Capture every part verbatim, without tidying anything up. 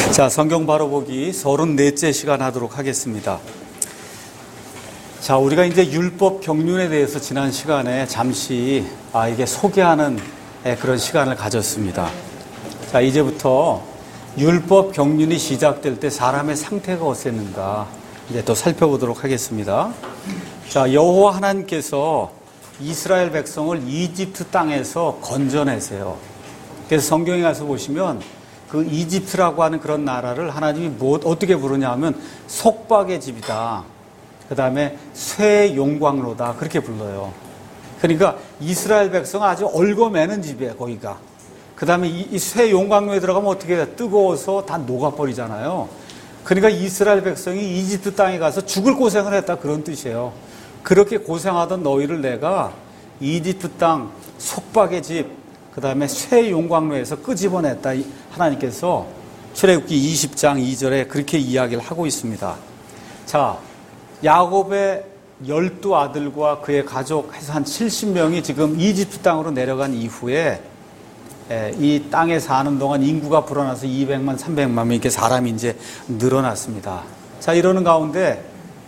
자, 성경 바로 보기 서른넷째 시간 하도록 하겠습니다. 자, 우리가 이제 율법 경륜에 대해서 지난 시간에 잠시 아, 이게 소개하는 그런 시간을 가졌습니다. 자, 이제부터 율법 경륜이 시작될 때 사람의 상태가 어땠는가 이제 또 살펴보도록 하겠습니다. 자, 여호와 하나님께서 이스라엘 백성을 이집트 땅에서 건져내세요. 그래서 성경에 가서 보시면 그 이집트라고 하는 그런 나라를 하나님이 뭐, 어떻게 부르냐 하면 속박의 집이다. 그 다음에 쇠 용광로다. 그렇게 불러요. 그러니까 이스라엘 백성은 아주 얽어매는 집이에요, 거기가. 그 다음에 이 쇠 용광로에 들어가면 어떻게 해요? 뜨거워서 다 녹아버리잖아요. 그러니까 이스라엘 백성이 이집트 땅에 가서 죽을 고생을 했다. 그런 뜻이에요. 그렇게 고생하던 너희를 내가 이집트 땅 속박의 집, 그 다음에 쇠 용광로에서 끄집어냈다. 하나님께서 출애굽기 이십 장 이 절에 그렇게 이야기를 하고 있습니다. 자, 야곱의 열두 아들과 그의 가족 해서 한 칠십 명이 지금 이집트 땅으로 내려간 이후에 이 땅에 사는 동안 인구가 불어나서 이백만, 삼백만 명 이렇게 사람이 이제 늘어났습니다. 자, 이러는 가운데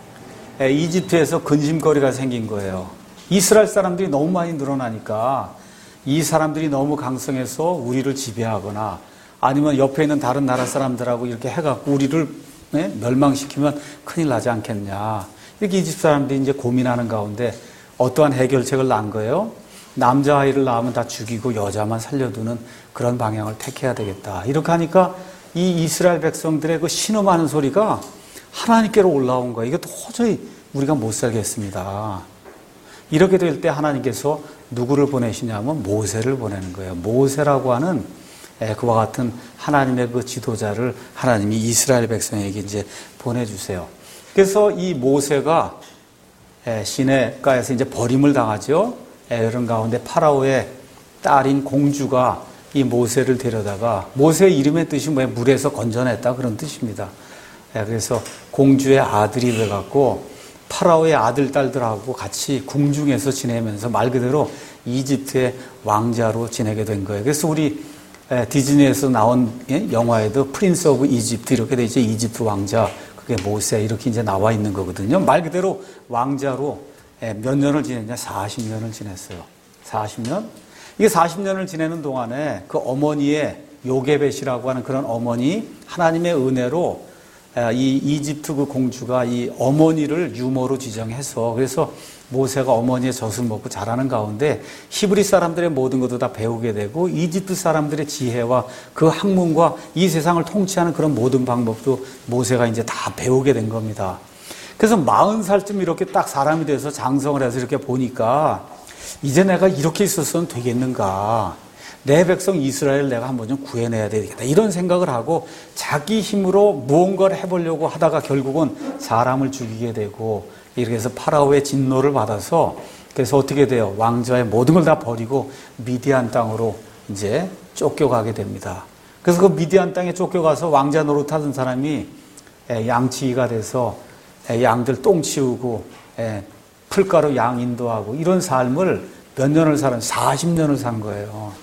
이집트에서 근심거리가 생긴 거예요. 이스라엘 사람들이 너무 많이 늘어나니까 이 사람들이 너무 강성해서 우리를 지배하거나 아니면 옆에 있는 다른 나라 사람들하고 이렇게 해갖고 우리를 네? 멸망시키면 큰일 나지 않겠냐. 이렇게 이집트 사람들이 이제 고민하는 가운데 어떠한 해결책을 난 거예요? 남자아이를 낳으면 다 죽이고 여자만 살려두는 그런 방향을 택해야 되겠다. 이렇게 하니까 이 이스라엘 백성들의 그 신음하는 소리가 하나님께로 올라온 거예요. 이거 도저히 우리가 못 살겠습니다. 이렇게 될 때 하나님께서 누구를 보내시냐면 모세를 보내는 거예요. 모세라고 하는 그와 같은 하나님의 그 지도자를 하나님이 이스라엘 백성에게 이제 보내주세요. 그래서 이 모세가 시내가에서 이제 버림을 당하죠. 이런 가운데 파라오의 딸인 공주가 이 모세를 데려다가 모세의 이름의 뜻이 뭐예요? 물에서 건져냈다 그런 뜻입니다. 그래서 공주의 아들이 돼갖고 파라오의 아들, 딸들하고 같이 궁중에서 지내면서 말 그대로 이집트의 왕자로 지내게 된 거예요. 그래서 우리 디즈니에서 나온 영화에도 프린스 오브 이집트 이렇게 돼 있죠. 이집트 왕자, 그게 모세 이렇게 이제 나와 있는 거거든요. 말 그대로 왕자로 몇 년을 지냈냐? 사십 년을 지냈어요. 사십 년? 이게 사십 년을 지내는 동안에 그 어머니의 요게벳이라고 하는 그런 어머니 하나님의 은혜로 이 이집트 그 공주가 이 어머니를 유모로 지정해서 그래서 모세가 어머니의 젖을 먹고 자라는 가운데 히브리 사람들의 모든 것도 다 배우게 되고 이집트 사람들의 지혜와 그 학문과 이 세상을 통치하는 그런 모든 방법도 모세가 이제 다 배우게 된 겁니다. 그래서 마흔 살쯤 이렇게 딱 사람이 돼서 장성을 해서 이렇게 보니까 이제 내가 이렇게 있었으면 되겠는가. 내 백성 이스라엘 내가 한번 좀 구해내야 되겠다. 이런 생각을 하고 자기 힘으로 무언가를 해보려고 하다가 결국은 사람을 죽이게 되고 이렇게 해서 파라오의 진노를 받아서 그래서 어떻게 돼요? 왕좌의 모든 걸 다 버리고 미디안 땅으로 이제 쫓겨가게 됩니다. 그래서 그 미디안 땅에 쫓겨가서 왕자 노릇하던 사람이 양치기가 돼서 양들 똥 치우고 풀가루 양 인도하고 이런 삶을 몇 년을 살은 사십 년을 산 거예요.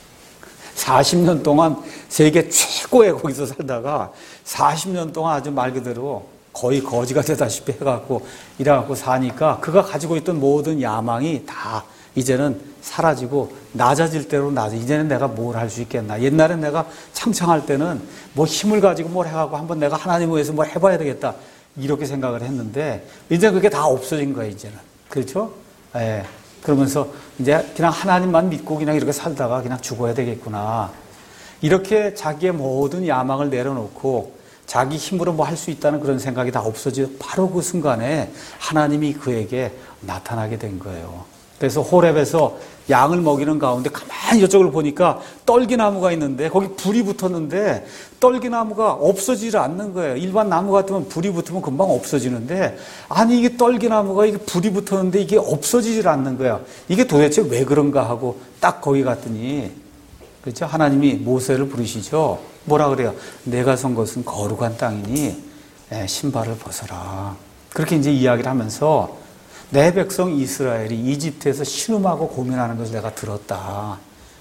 사십 년 동안 세계 최고의 거기서 살다가 사십 년 동안 아주 말 그대로 거의 거지가 되다시피 해갖고 이래갖고 사니까 그가 가지고 있던 모든 야망이 다 이제는 사라지고 낮아질 대로 낮아. 이제는 내가 뭘 할 수 있겠나. 옛날엔 내가 창창할 때는 뭐 힘을 가지고 뭘 해갖고 한번 내가 하나님을 위해서 뭘 해봐야 되겠다. 이렇게 생각을 했는데 이제 그게 다 없어진 거예요, 이제는. 그렇죠? 예. 그러면서 이제 그냥 하나님만 믿고 그냥 이렇게 살다가 그냥 죽어야 되겠구나. 이렇게 자기의 모든 야망을 내려놓고 자기 힘으로 뭐 할 수 있다는 그런 생각이 다 없어지고 바로 그 순간에 하나님이 그에게 나타나게 된 거예요. 그래서 호렙에서 양을 먹이는 가운데 가만히 이쪽을 보니까 떨기나무가 있는데 거기 불이 붙었는데 떨기나무가 없어지지 않는 거예요. 일반 나무 같으면 불이 붙으면 금방 없어지는데 아니 이게 떨기나무가 이게 불이 붙었는데 이게 없어지질 않는 거야. 이게 도대체 왜 그런가 하고 딱 거기 갔더니 그렇죠? 하나님이 모세를 부르시죠. 뭐라 그래요? 내가 선 것은 거룩한 땅이니 신발을 벗어라. 그렇게 이제 이야기를 하면서 내 백성 이스라엘이 이집트에서 신음하고 고민하는 것을 내가 들었다.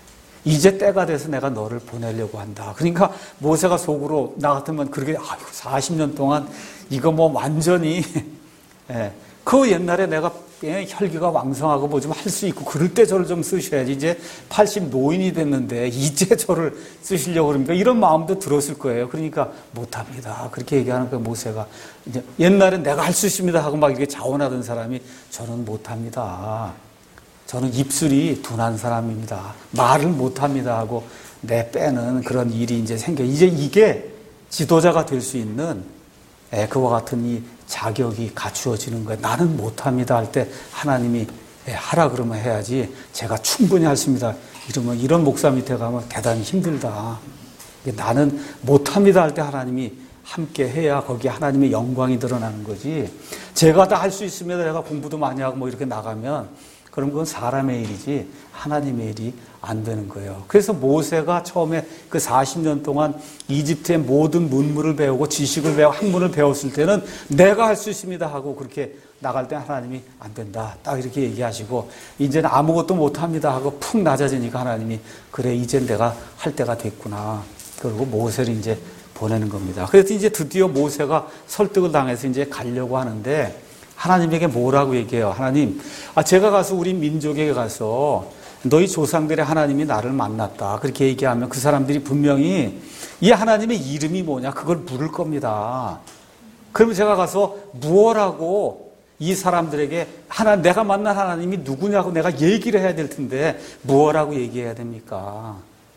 이제 때가 돼서 내가 너를 보내려고 한다. 그러니까 모세가 속으로 나 같으면 그렇게 아이고 사십 년 동안 이거 뭐 완전히 예, 그 옛날에 내가 예, 혈기가 왕성하고 뭐 좀 할 수 있고 그럴 때 저를 좀 쓰셔야지. 이제 팔십 노인이 됐는데 이제 저를 쓰시려고 그러니까 이런 마음도 들었을 거예요. 그러니까 못합니다. 그렇게 얘기하는 그 모세가 이제 옛날에 내가 할 수 있습니다 하고 막 이렇게 자원하던 사람이 저는 못합니다. 저는 입술이 둔한 사람입니다. 말을 못합니다 하고 내빼는 그런 일이 이제 생겨. 이제 이게 지도자가 될 수 있는 예, 그와 같은 이 자격이 갖추어지는 거예요. 나는 못합니다 할 때 하나님이 예, 하라 그러면 해야지 제가 충분히 했습니다. 이러면 이런 목사 밑에 가면 대단히 힘들다. 나는 못합니다 할 때 하나님이 함께 해야 거기에 하나님의 영광이 드러나는 거지. 제가 다 할 수 있습니다. 내가 공부도 많이 하고 뭐 이렇게 나가면 그럼 그건 사람의 일이지 하나님의 일이 안 되는 거예요. 그래서 모세가 처음에 그 사십 년 동안 이집트의 모든 문물을 배우고 지식을 배우고 학문을 배웠을 때는 내가 할 수 있습니다 하고 그렇게 나갈 때 하나님이 안 된다. 딱 이렇게 얘기하시고 이제는 아무것도 못합니다 하고 푹 낮아지니까 하나님이 그래 이제 내가 할 때가 됐구나. 그리고 모세를 이제 보내는 겁니다. 그래서 이제 드디어 모세가 설득을 당해서 이제 가려고 하는데 하나님에게 뭐라고 얘기해요? 하나님, 아, 제가 가서 우리 민족에게 가서 너희 조상들의 하나님이 나를 만났다. 그렇게 얘기하면 그 사람들이 분명히 이 하나님의 이름이 뭐냐? 그걸 물을 겁니다. 그러면 제가 가서 무엇라고 이 사람들에게 하나, 내가 만난 하나님이 누구냐고 내가 얘기를 해야 될 텐데 무엇라고 얘기해야 됩니까?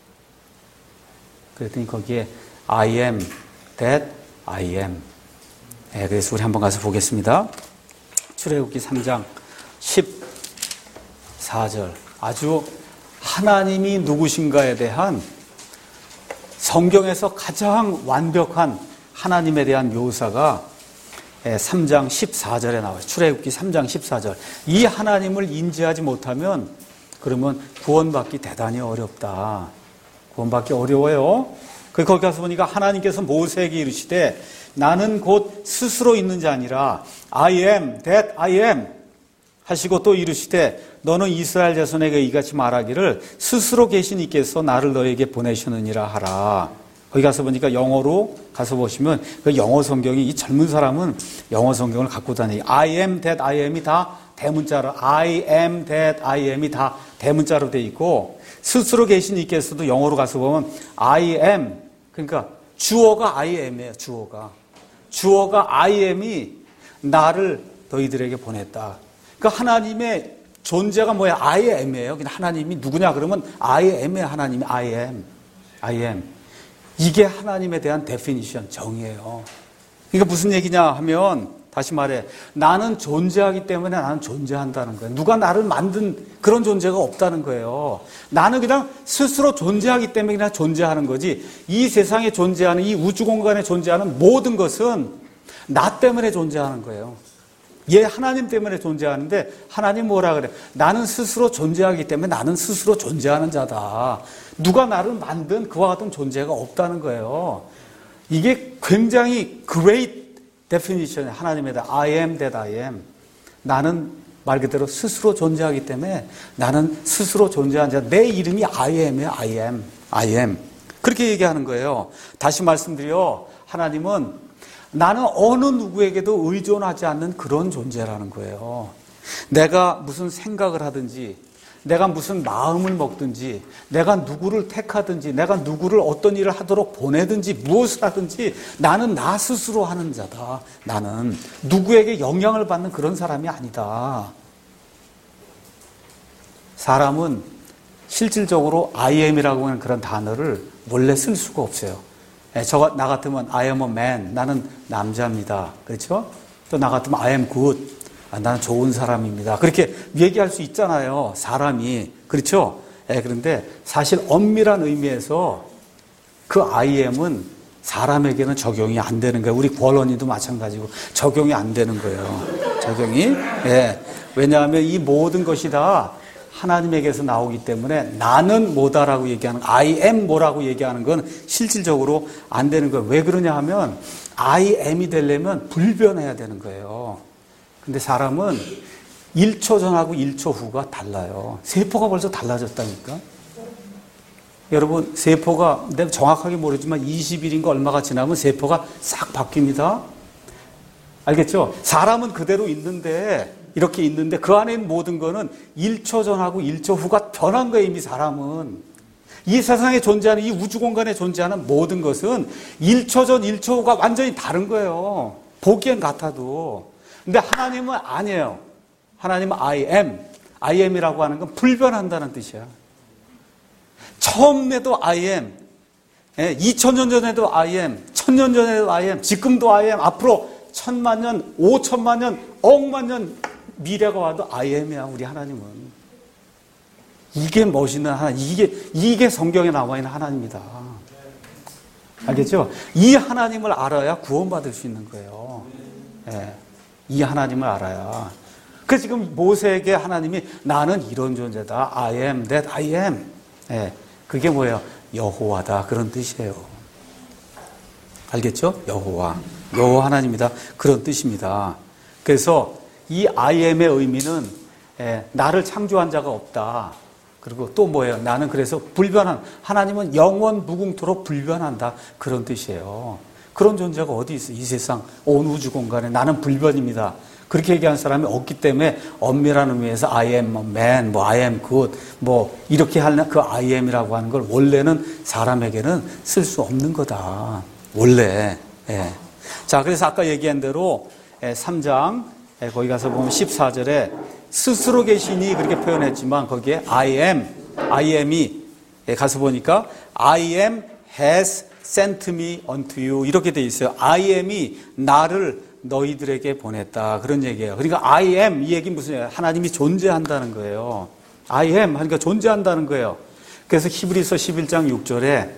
그랬더니 거기에 I am that I am. 네, 그래서 우리 한번 가서 보겠습니다. 출애굽기 삼 장 십사 절. 아주 하나님이 누구신가에 대한 성경에서 가장 완벽한 하나님에 대한 묘사가 삼 장 십사 절에 나와요. 출애굽기 삼 장 십사 절. 이 하나님을 인지하지 못하면 그러면 구원받기 대단히 어렵다. 구원받기 어려워요. 거기 가서 보니까 하나님께서 모세에게 이르시되 나는 곧 스스로 있는 자 아니라 I am that I am 하시고 또 이르시되 너는 이스라엘 자손에게 이같이 말하기를 스스로 계신 이께서 나를 너에게 보내셨느니라 하라. 거기 가서 보니까 영어로 가서 보시면 그 영어 성경이 이 젊은 사람은 영어 성경을 갖고 다니 I am that I am이 다 대문자로 I am that I am이 다 대문자로 돼 있고 스스로 계신 이께서도 영어로 가서 보면 I am 그러니까 주어가 I am이에요. 주어가 주어가 I am이 나를 너희들에게 보냈다. 그러니까 하나님의 존재가 뭐야? I am이에요. 그냥 하나님이 누구냐 그러면 I am의 하나님이 I am, I am. 이게 하나님에 대한 데피니션 정의예요. 그러니까 무슨 얘기냐 하면 다시 말해 나는 존재하기 때문에 나는 존재한다는 거예요. 누가 나를 만든 그런 존재가 없다는 거예요. 나는 그냥 스스로 존재하기 때문에 그냥 존재하는 거지. 이 세상에 존재하는 이 우주 공간에 존재하는 모든 것은 나 때문에 존재하는 거예요. 얘 하나님 때문에 존재하는데 하나님 뭐라 그래? 나는 스스로 존재하기 때문에 나는 스스로 존재하는 자다. 누가 나를 만든 그와 같은 존재가 없다는 거예요. 이게 굉장히 great definition 하나님에 대한 I am that I am. 나는 말 그대로 스스로 존재하기 때문에 나는 스스로 존재하는 자. 내 이름이 I am이에요. I am. I am. 그렇게 얘기하는 거예요. 다시 말씀드려 하나님은 나는 어느 누구에게도 의존하지 않는 그런 존재라는 거예요. 내가 무슨 생각을 하든지 내가 무슨 마음을 먹든지 내가 누구를 택하든지 내가 누구를 어떤 일을 하도록 보내든지 무엇을 하든지 나는 나 스스로 하는 자다. 나는 누구에게 영향을 받는 그런 사람이 아니다. 사람은 실질적으로 I am이라고 하는 그런 단어를 원래 쓸 수가 없어요. 저, 나 같으면 I am a man. 나는 남자입니다. 그렇죠? 또 나 같으면 I am good. 아, 나는 좋은 사람입니다. 그렇게 얘기할 수 있잖아요. 사람이. 그렇죠? 예, 그런데 사실 엄밀한 의미에서 그 I am은 사람에게는 적용이 안 되는 거예요. 우리 권원이도 마찬가지고 적용이 안 되는 거예요. 적용이. 예. 왜냐하면 이 모든 것이 다 하나님에게서 나오기 때문에 나는 뭐다라고 얘기하는 I am 뭐라고 얘기하는 건 실질적으로 안 되는 거예요. 왜 그러냐 하면 I am이 되려면 불변해야 되는 거예요. 근데 사람은 일 초 전하고 일 초 후가 달라요. 세포가 벌써 달라졌다니까. 여러분, 세포가, 내가 정확하게 모르지만 이십 일인가 얼마가 지나면 세포가 싹 바뀝니다. 알겠죠? 사람은 그대로 있는데, 이렇게 있는데 그 안에 있는 모든 거는 일 초 전하고 일 초 후가 변한 거예요, 이미 사람은. 이 세상에 존재하는, 이 우주 공간에 존재하는 모든 것은 일 초 전, 일 초 후가 완전히 다른 거예요. 보기엔 같아도. 근데 하나님은 아니에요. 하나님은 I am. I am이라고 하는 건 불변한다는 뜻이야. 처음에도 I am. 이천 년 전에도 I am. 천 년 전에도 I am. 지금도 I am. 앞으로 천만 년, 오천만 년, 억만 년 미래가 와도 I am이야, 우리 하나님은. 이게 멋있는 하나님. 이게, 이게 성경에 나와 있는 하나님이다. 알겠죠? 이 하나님을 알아야 구원받을 수 있는 거예요. 예, 이 하나님을 알아야. 그래서 지금 모세에게 하나님이 나는 이런 존재다. I am that I am. 예, 그게 뭐예요? 여호와다. 그런 뜻이에요. 알겠죠? 여호와. 여호와 하나님이다. 그런 뜻입니다. 그래서 이 I am의 의미는 예, 나를 창조한 자가 없다. 그리고 또 뭐예요? 나는 그래서 불변한, 하나님은 영원 무궁토록 불변한다. 그런 뜻이에요. 그런 존재가 어디 있어? 이 세상 온 우주 공간에 나는 불변입니다. 그렇게 얘기하는 사람이 없기 때문에 엄밀한 의미에서 I am a man, 뭐 I am good, 뭐 이렇게 하는 그 I am이라고 하는 걸 원래는 사람에게는 쓸 수 없는 거다. 원래. 예. 자, 그래서 아까 얘기한 대로 삼 장 거기 가서 보면 십사 절에 스스로 계시니 그렇게 표현했지만 거기에 I am, I am이 가서 보니까 I am has sent me unto you 이렇게 돼 있어요. I am이 나를 너희들에게 보냈다. 그런 얘기예요. 그러니까 I am 이 얘기는 무슨 얘기예요? 하나님이 존재한다는 거예요. I am 하니까 존재한다는 거예요. 그래서 히브리서 십일 장 육 절에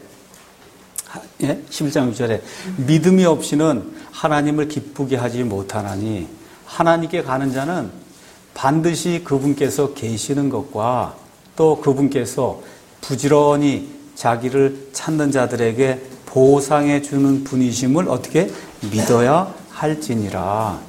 예? 십일 장 육 절에 믿음이 없이는 하나님을 기쁘게 하지 못하나니 하나님께 가는 자는 반드시 그분께서 계시는 것과 또 그분께서 부지런히 자기를 찾는 자들에게 보상해 주는 분이심을 어떻게 믿어야 할지니라.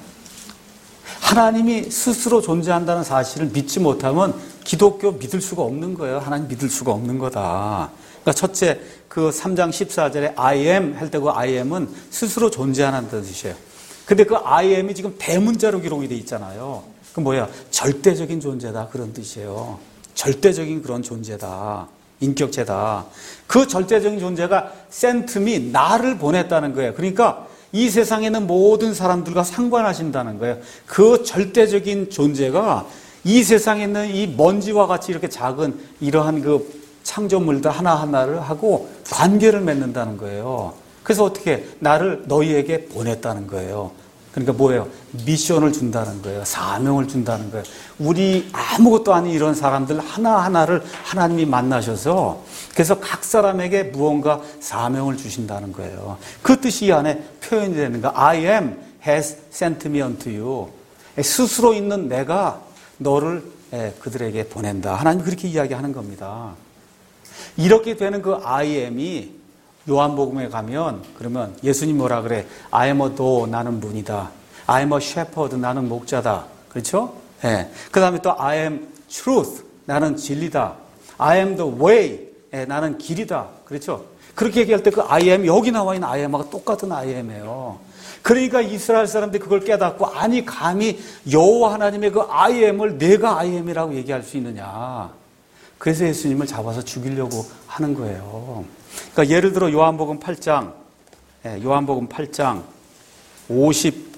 하나님이 스스로 존재한다는 사실을 믿지 못하면 기독교 믿을 수가 없는 거예요. 하나님 믿을 수가 없는 거다. 그러니까 첫째 그 삼 장 십사 절에 I am 할 때 그 I am은 스스로 존재하는 뜻이에요. 근데 그 I am이 지금 대문자로 기록이 돼 있잖아요. 그 뭐야? 절대적인 존재다. 그런 뜻이에요. 절대적인 그런 존재다. 인격체다. 그 절대적인 존재가 sent me, 나를 보냈다는 거예요. 그러니까 이 세상에 있는 모든 사람들과 상관하신다는 거예요. 그 절대적인 존재가 이 세상에 있는 이 먼지와 같이 이렇게 작은 이러한 그 창조물들 하나하나를 하고 관계를 맺는다는 거예요. 그래서 어떻게 나를 너희에게 보냈다는 거예요. 그러니까 뭐예요? 미션을 준다는 거예요. 사명을 준다는 거예요. 우리 아무것도 아닌 이런 사람들 하나하나를 하나님이 만나셔서 그래서 각 사람에게 무언가 사명을 주신다는 거예요. 그 뜻이 이 안에 표현이 되는 거예요. I am has sent me unto you. 스스로 있는 내가 너를 그들에게 보낸다. 하나님 그렇게 이야기하는 겁니다. 이렇게 되는 그 I am이 요한복음에 가면 그러면 예수님 뭐라 그래? I am a door, 나는 문이다. I am a shepherd, 나는 목자다. 그렇죠? 예. 그 다음에 또 I am truth, 나는 진리다. I am the way, 예, 나는 길이다. 그렇죠? 그렇게 얘기할 때 그 I am, 여기 나와 있는 I am하고 똑같은 I am이에요. 그러니까 이스라엘 사람들이 그걸 깨닫고 아니 감히 여호와 하나님의 그 I am을 내가 I am이라고 얘기할 수 있느냐. 그래서 예수님을 잡아서 죽이려고 하는 거예요. 그러니까 예를 들어 요한복음 팔 장, 요한복음 팔 장 오십,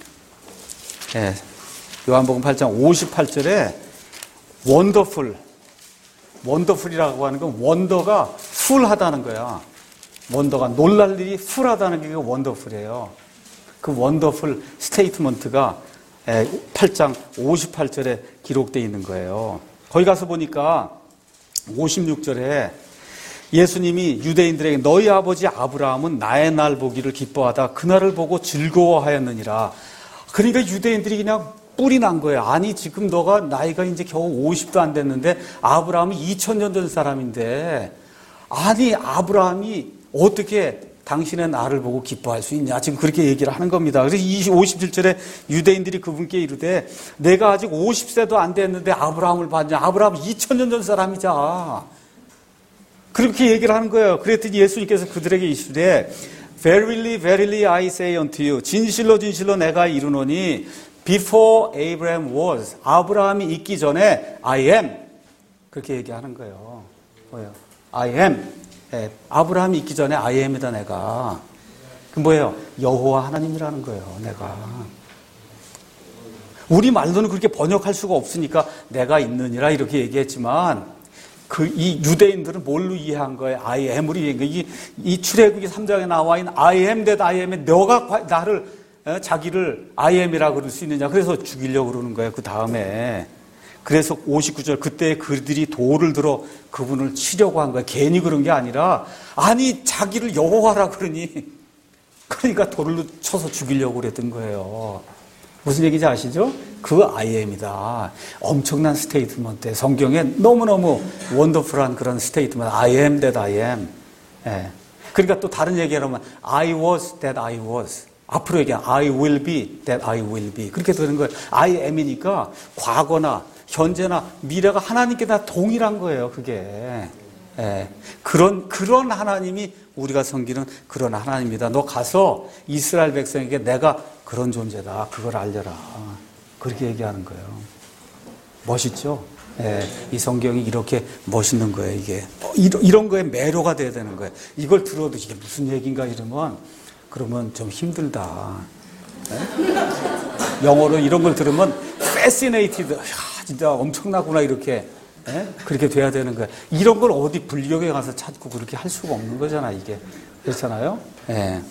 요한복음 팔 장 오십팔 절에 원더풀, 원더풀이라고 하는 건 원더가 풀하다는 거야. 원더가 놀랄 일이 풀하다는 게 원더풀이에요. 그 원더풀 스테이트먼트가 팔 장 오십팔 절에 기록되어 있는 거예요. 거기 가서 보니까 오십육 절에 예수님이 유대인들에게 너희 아버지 아브라함은 나의 날 보기를 기뻐하다 그날을 보고 즐거워하였느니라. 그러니까 유대인들이 그냥 뿔이 난 거예요. 아니 지금 너가 나이가 이제 겨우 오십도 안 됐는데 아브라함이 이천 년 전 사람인데 아니 아브라함이 어떻게 당신의 나를 보고 기뻐할 수 있냐. 지금 그렇게 얘기를 하는 겁니다. 그래서 오십칠 절에 유대인들이 그분께 이르되 내가 아직 오십 세도 안 됐는데 아브라함을 봤냐. 아브라함은 이천 년 전 사람이자. 그렇게 얘기를 하는 거예요. 그랬더니 예수님께서 그들에게 이르시되 Verily, verily I say unto you, 진실로 진실로 내가 이르노니 Before Abraham was, 아브라함이 있기 전에 I am, 그렇게 얘기하는 거예요. 뭐예요? I am. 예, 아브라함이 있기 전에 I am이다 내가. 그 뭐예요? 여호와 하나님이라는 거예요. 내가. 우리 말로는 그렇게 번역할 수가 없으니까 내가 있느니라 이렇게 얘기했지만 그 이 유대인들은 뭘로 이해한 거예요? I am으로 이해한 거예요. 이, 이 출애굽기 삼 장에 나와 있는 I am that I am에 너가 나를 자기를 I am이라고 그럴 수 있느냐. 그래서 죽이려고 그러는 거예요. 그 다음에. 그래서 오십구 절 그때 그들이 돌을 들어 그분을 치려고 한 거예요. 괜히 그런 게 아니라 아니 자기를 여호와라 그러니 그러니까 돌을 쳐서 죽이려고 그랬던 거예요. 무슨 얘기인지 아시죠? 그 I am이다. 엄청난 스테이트먼트. 성경에 너무너무 원더풀한 그런 스테이트먼트. I am that I am. 예. 그러니까 또 다른 얘기를 하면 I was that I was. 앞으로 얘기하면 I will be that I will be. 그렇게 되는 거예요. I am이니까 과거나 현재나 미래가 하나님께 다 동일한 거예요. 그게. 예. 그런 그런 하나님이 우리가 섬기는 그런 하나님입니다. 너 가서 이스라엘 백성에게 내가 그런 존재다. 그걸 알려라. 그렇게 얘기하는 거예요. 멋있죠? 예, 이 성경이 이렇게 멋있는 거예요. 이게 이런, 이런 거에 매료가 돼야 되는 거예요. 이걸 들어도 이게 무슨 얘기인가 이러면 그러면 좀 힘들다. 예? 영어로 이런 걸 들으면 fascinated. 야, 진짜 엄청나구나 이렇게. 예? 그렇게 돼야 되는 거예요. 이런 걸 어디 불교에 가서 찾고 그렇게 할 수가 없는 거잖아, 이게. 그렇잖아요? 예.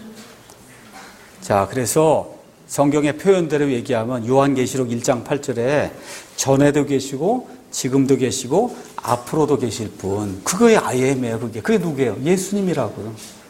자, 그래서 성경의 표현대로 얘기하면 요한계시록 일 장 팔 절에 전에도 계시고 지금도 계시고 앞으로도 계실 분. 그거의 I am이에요, 그게. 그게 누구예요? 예수님이라고요.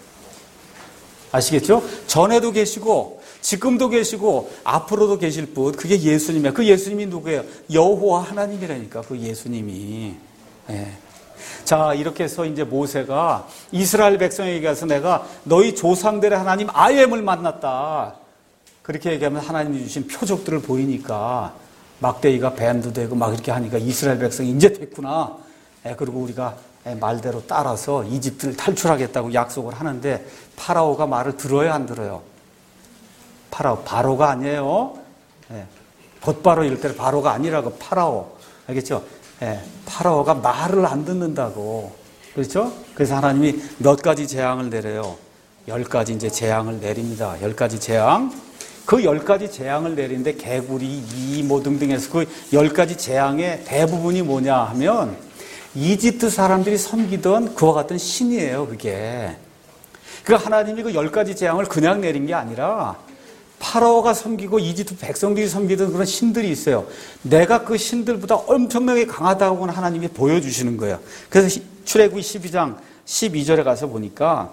아시겠죠? 전에도 계시고 지금도 계시고 앞으로도 계실 분, 그게 예수님이에요. 그 예수님이 누구예요? 여호와 하나님이라니까, 그 예수님이. 예. 자, 이렇게 해서 이제 모세가 이스라엘 백성에게 가서 내가 너희 조상들의 하나님 아이엠을 만났다. 그렇게 얘기하면 하나님이 주신 표적들을 보이니까 막대기가 뱀도 되고 막 이렇게 하니까 이스라엘 백성이 이제 됐구나. 예, 그리고 우리가 말대로 따라서 이집트를 탈출하겠다고 약속을 하는데 파라오가 말을 들어요, 안 들어요? 파라오, 바로가 아니에요. 예, 곧바로 이럴 때는 바로가 아니라고, 파라오. 알겠죠? 예, 파라오가 말을 안 듣는다고. 그렇죠? 그래서 하나님이 몇 가지 재앙을 내려요. 열 가지 이제 재앙을 내립니다. 열 가지 재앙. 그 열 가지 재앙을 내리는데 개구리, 이, 뭐 등등해서 그 열 가지 재앙의 대부분이 뭐냐 하면 이집트 사람들이 섬기던 그와 같은 신이에요, 그게. 그러니까 하나님이 그 열 가지 재앙을 그냥 내린 게 아니라 파라오가 섬기고 이집트 백성들이 섬기던 그런 신들이 있어요. 내가 그 신들보다 엄청나게 강하다고 하나님이 보여주시는 거예요. 그래서 출애굽기 십이 장 십이 절에 가서 보니까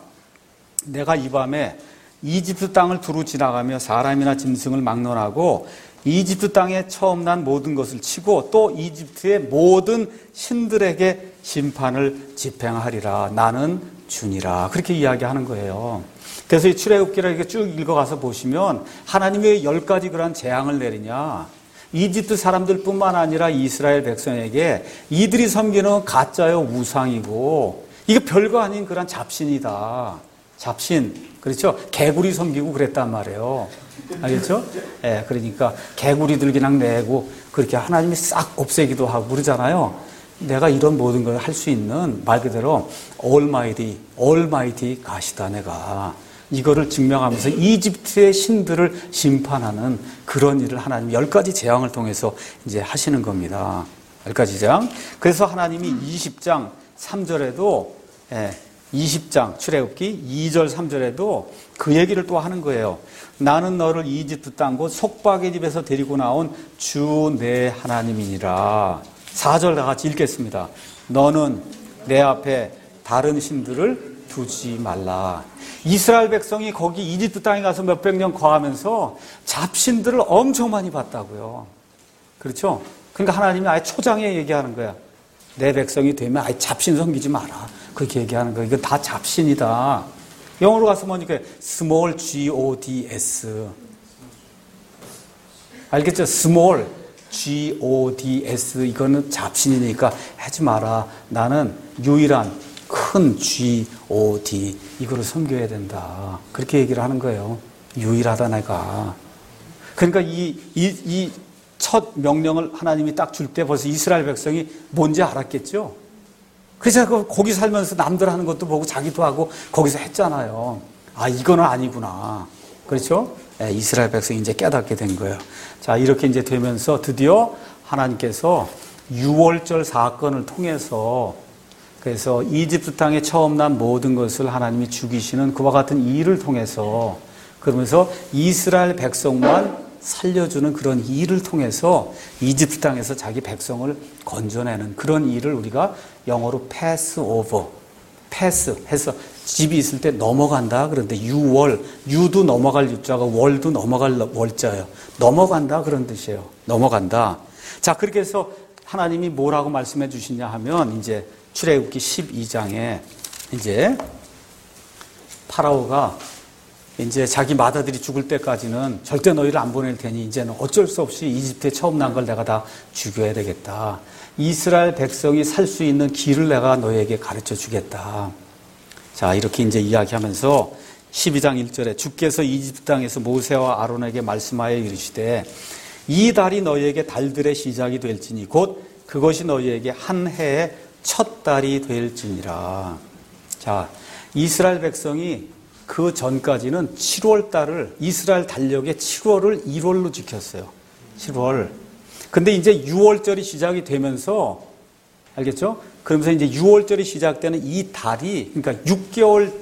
내가 이 밤에 이집트 땅을 두루 지나가며 사람이나 짐승을 막론하고 이집트 땅에 처음 난 모든 것을 치고 또 이집트의 모든 신들에게 심판을 집행하리라. 나는 주니라. 그렇게 이야기하는 거예요. 그래서 이 출애굽기를 이렇게 쭉 읽어가서 보시면 하나님이 왜 열 가지 그런 재앙을 내리냐. 이집트 사람들뿐만 아니라 이스라엘 백성에게 이들이 섬기는 가짜요 우상이고 이게 별거 아닌 그런 잡신이다. 잡신. 그렇죠? 개구리 섬기고 그랬단 말이에요. 알겠죠? 예, 네, 그러니까 개구리들 그냥 내고 그렇게 하나님이 싹 없애기도 하고 그러잖아요. 내가 이런 모든 걸 할 수 있는 말 그대로 Almighty, Almighty 가시다 내가. 이거를 증명하면서 이집트의 신들을 심판하는 그런 일을 하나님 열 가지 재앙을 통해서 이제 하시는 겁니다. 열 가지 재앙. 그래서 하나님이 이십 장 삼 절에도 예, 이십 장 출애굽기 이 절 삼 절에도 그 얘기를 또 하는 거예요. 나는 너를 이집트 땅 곧 속박의 집에서 데리고 나온 주 내 하나님이니라. 사 절 다 같이 읽겠습니다. 너는 내 앞에 다른 신들을 두지 말라. 이스라엘 백성이 거기 이집트 땅에 가서 몇백 년 거하면서 잡신들을 엄청 많이 봤다고요. 그렇죠? 그러니까 하나님이 아예 초장에 얘기하는 거야. 내 백성이 되면 아예 잡신 섬기지 마라. 그렇게 얘기하는 거야. 이거 다 잡신이다. 영어로 가서 보니까 small G O D S. 알겠죠? small G O D S. 이거는 잡신이니까 하지 마라. 나는 유일한 큰 G, O, D 이거를 섬겨야 된다. 그렇게 얘기를 하는 거예요. 유일하다 내가. 그러니까 이, 이, 이 첫 명령을 하나님이 딱 줄 때 벌써 이스라엘 백성이 뭔지 알았겠죠? 그래서 거기 살면서 남들 하는 것도 보고 자기도 하고 거기서 했잖아요. 아, 이거는 아니구나. 그렇죠? 네, 이스라엘 백성이 이제 깨닫게 된 거예요. 자, 이렇게 이제 되면서 드디어 하나님께서 유월절 사건을 통해서 그래서 이집트 땅에 처음 난 모든 것을 하나님이 죽이시는 그와 같은 일을 통해서 그러면서 이스라엘 백성만 살려주는 그런 일을 통해서 이집트 땅에서 자기 백성을 건져내는 그런 일을 우리가 영어로 pass over, pass 해서 집이 있을 때 넘어간다. 그런데 유월, 유도 넘어갈 유자가 월도 넘어갈 월자예요. 넘어간다 그런 뜻이에요. 넘어간다. 자, 그렇게 해서 하나님이 뭐라고 말씀해 주시냐 하면 이제 출애굽기 십이 장에 이제 파라오가 이제 자기 맏아들이 죽을 때까지는 절대 너희를 안 보낼 테니 이제는 어쩔 수 없이 이집트에 처음 난 걸 내가 다 죽여야 되겠다. 이스라엘 백성이 살 수 있는 길을 내가 너희에게 가르쳐 주겠다. 자, 이렇게 이제 이야기하면서 십이 장 일 절에 주께서 이집트 땅에서 모세와 아론에게 말씀하여 이르시되 이 달이 너희에게 달들의 시작이 될지니 곧 그것이 너희에게 한 해의 첫 달이 될지니라. 자, 이스라엘 백성이 그 전까지는 칠월 달을 이스라엘 달력의 칠월을 일월로 지켰어요. 칠월. 근데 이제 유월절이 시작이 되면서 알겠죠? 그러면서 이제 유월절이 시작되는 이 달이 그러니까 육 개월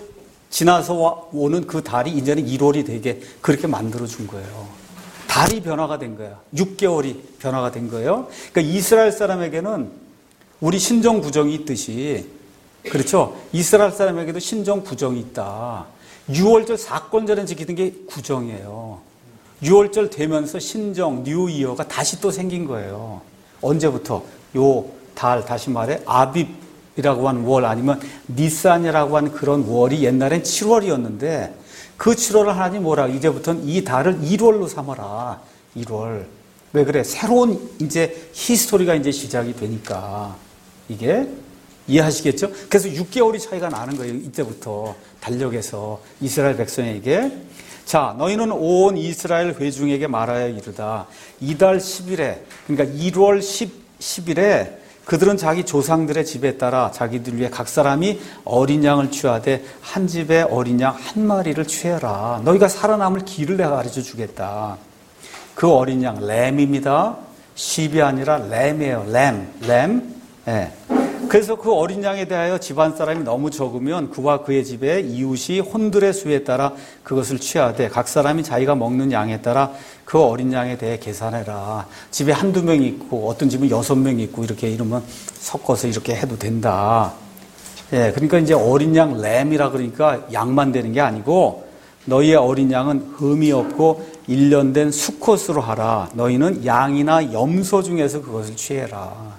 지나서 오는 그 달이 이제는 일월이 되게 그렇게 만들어 준 거예요. 달이 변화가 된 거야. 육 개월이 변화가 된 거예요. 그러니까 이스라엘 사람에게는 우리 신정 구정이 있듯이 그렇죠? 이스라엘 사람에게도 신정 구정이 있다. 유월절 사건절은 지키는 게 구정이에요. 유월절 되면서 신정, 뉴이어가 다시 또 생긴 거예요. 언제부터? 요 달, 다시 말해 아빕이라고 하는 월 아니면 니산이라고 하는 그런 월이 옛날엔 칠월이었는데 그 칠월을 하나님 뭐라 이제부터는 이 달을 일월로 삼아라. 일월. 왜 그래? 새로운 이제 히스토리가 이제 시작이 되니까 이게 이해하시겠죠? 그래서 육 개월이 차이가 나는 거예요. 이때부터 달력에서 이스라엘 백성에게 자, 너희는 온 이스라엘 회중에게 말하여 이르다. 이달 십 일에 그러니까 일월 십 일에 그들은 자기 조상들의 집에 따라 자기들 위해 각 사람이 어린 양을 취하되 한 집에 어린 양 한 마리를 취해라. 너희가 살아남을 길을 내가 가르쳐 주겠다. 그 어린 양 램입니다. 십이 아니라 램이에요. 램. 램. 예. 그래서 그 어린 양에 대하여 집안 사람이 너무 적으면 그와 그의 집에 이웃이 혼들의 수에 따라 그것을 취하되 각 사람이 자기가 먹는 양에 따라 그 어린 양에 대해 계산해라. 집에 한두 명이 있고 어떤 집은 여섯 명이 있고 이렇게 이러면 섞어서 이렇게 해도 된다. 예, 그러니까 이제 어린 양 램이라 그러니까 양만 되는 게 아니고 너희의 어린 양은 흠이 없고 일련된 수컷으로 하라. 너희는 양이나 염소 중에서 그것을 취해라.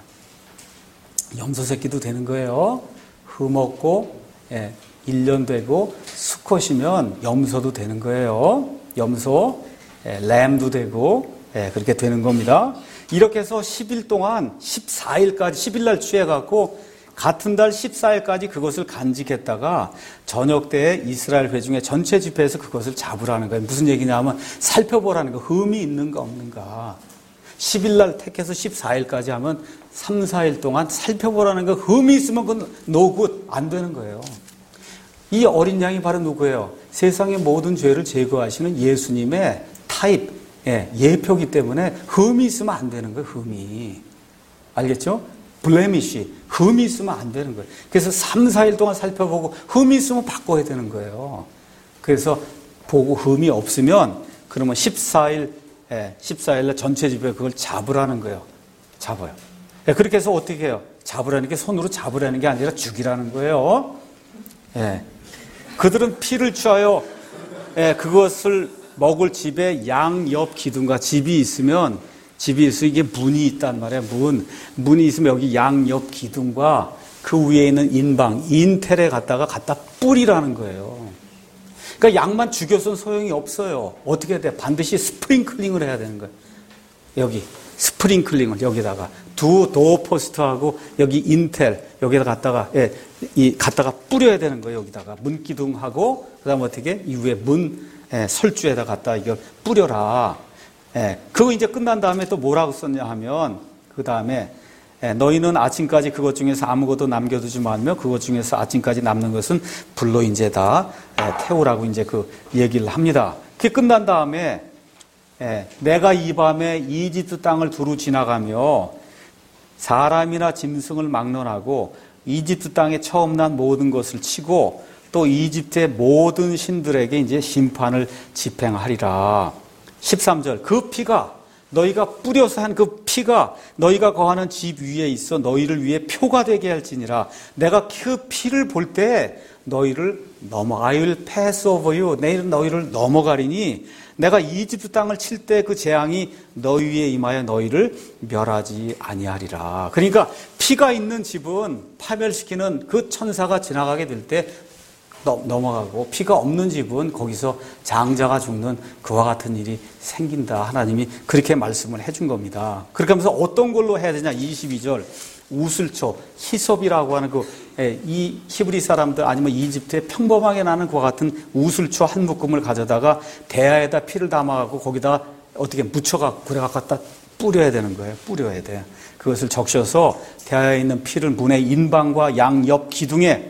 염소 새끼도 되는 거예요. 흠 없고 예, 일련되고 수컷이면 염소도 되는 거예요. 염소, 예, 램도 되고 예, 그렇게 되는 겁니다. 이렇게 해서 십 일 동안 십사 일까지 십 일 날 취해갖고 같은 달 십사 일까지 그것을 간직했다가 저녁 때에 이스라엘 회중의 전체 집회에서 그것을 잡으라는 거예요. 무슨 얘기냐면 살펴보라는 거. 흠이 있는가 없는가. 십 일 날 택해서 십사 일까지 하면 삼, 사 일 동안 살펴보라는 거. 흠이 있으면 그건 노굿 안 되는 거예요. 이 어린 양이 바로 누구예요? 세상의 모든 죄를 제거하시는 예수님의 타입, 예, 예표기 때문에 흠이 있으면 안 되는 거예요. 흠이. 알겠죠? 블레미시, 흠이 있으면 안 되는 거예요. 그래서 삼, 사 일 동안 살펴보고 흠이 있으면 바꿔야 되는 거예요. 그래서 보고 흠이 없으면 그러면 십사 일, 예, 십사 일날 전체 집에 그걸 잡으라는 거예요. 잡아요. 예, 그렇게 해서 어떻게 해요? 잡으라는 게 손으로 잡으라는 게 아니라 죽이라는 거예요. 예. 그들은 피를 취하여 예, 그것을 먹을 집에 양 옆 기둥과 집이 있으면 집이 있으면 이게 문이 있단 말이에요. 문. 문이 있으면 여기 양 옆 기둥과 그 위에 있는 인방, 인텔에 갖다가 갖다 뿌리라는 거예요. 그러니까 양만 죽여서는 소용이 없어요. 어떻게 해야 돼? 반드시 스프링클링을 해야 되는 거예요. 여기 스프링클링을 여기다가 두 도어 포스트하고 여기 인텔 여기다 갖다가 예, 이 갖다가 뿌려야 되는 거예요. 여기다가 문기둥하고 그다음 어떻게 이후에 문 예, 설주에다 갖다 이걸 뿌려라. 예, 그거 이제 끝난 다음에 또 뭐라고 썼냐 하면 그 다음에 예, 너희는 아침까지 그것 중에서 아무것도 남겨두지 말며 그것 중에서 아침까지 남는 것은 불로 이제 다 예, 태우라고 이제 그 얘기를 합니다. 그게 끝난 다음에 예, 내가 이 밤에 이집트 땅을 두루 지나가며 사람이나 짐승을 막론하고 이집트 땅에 처음 난 모든 것을 치고 또 이집트의 모든 신들에게 이제 심판을 집행하리라. 십삼 절 그 피가 너희가 뿌려서 한 그 피가 너희가 거하는 집 위에 있어 너희를 위해 표가 되게 할지니라. 내가 그 피를 볼 때 너희를 넘어 I will pass over you. 내일은 너희를 넘어가리니 내가 이집트 땅을 칠 때 그 재앙이 너희 위에 임하여 너희를 멸하지 아니하리라. 그러니까 피가 있는 집은 파멸시키는 그 천사가 지나가게 될 때 넘어가고 피가 없는 집은 거기서 장자가 죽는 그와 같은 일이 생긴다. 하나님이 그렇게 말씀을 해준 겁니다. 그렇게 하면서 어떤 걸로 해야 되냐. 이십이 절 우슬초, 히솝이라고 하는 그 이 히브리 사람들 아니면 이집트의 평범하게 나는 그와 같은 우슬초 한 묶음을 가져다가 대야에다 피를 담아갖고 거기다 어떻게 묻혀갖고 그래 갖다 뿌려야 되는 거예요. 뿌려야 돼. 그것을 적셔서 대야에 있는 피를 문의 인방과 양 옆 기둥에